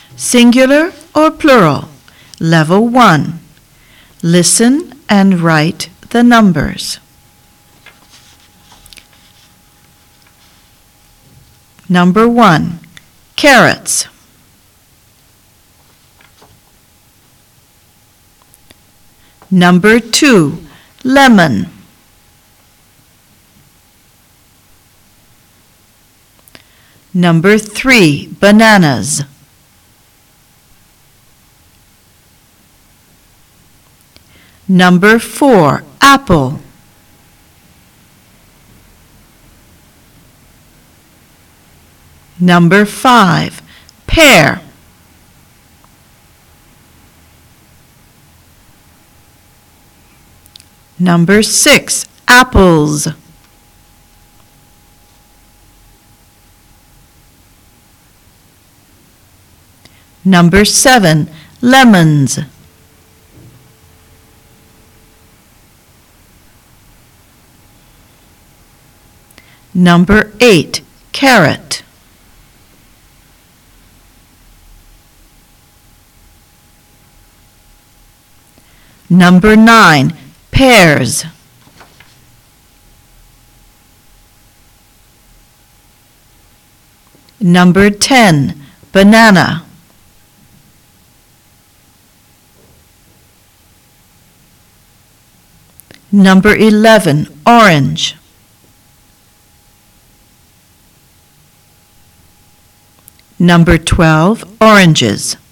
Singular or plural? Level 1. Listen and write the numbers. Number 1, carrots. Number 2, lemon. Number 3, bananas. Number 4, apple. Number 5, pear. Number 6, apples. Number 7, lemons. Number 8, carrot. Number 9, pears. Number 10, banana. Number 11, orange. Number 12, oranges.